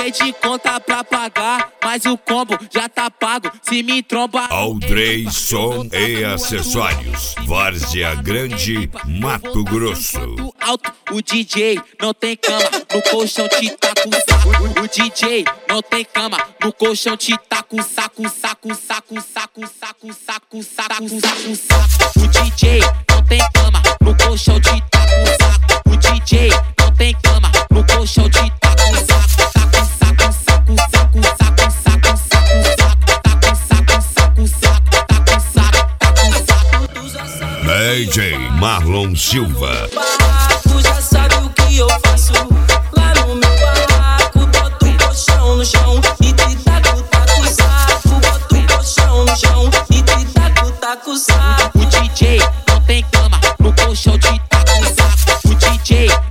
Passei de conta pra pagar, mas o combo já tá pago. Se me tromba. Aldrey Som e Acessórios, Várzea Grande, Mato Grosso. Alto, o DJ não tem cama, no colchão te taca o saco. O DJ não tem cama, no colchão te taca o saco, saco, saco, saco, saco, saco, saco, saco, saco. O DJ não tem cama, no colchão te taca o saco. O DJ não tem cama, no colchão te taca o saco, saco, saco, saco, saco, saco, saco, saco, saco, saco, saco, saco, saco, saco. DJ Marlon Silva. Barraco, já sabe o que eu faço. Lá no meu barraco, boto o colchão no chão e te taco, taco o saco. Boto o colchão no chão e te taco, taco o saco. O DJ não tem cama, no colchão te taca o saco. O DJ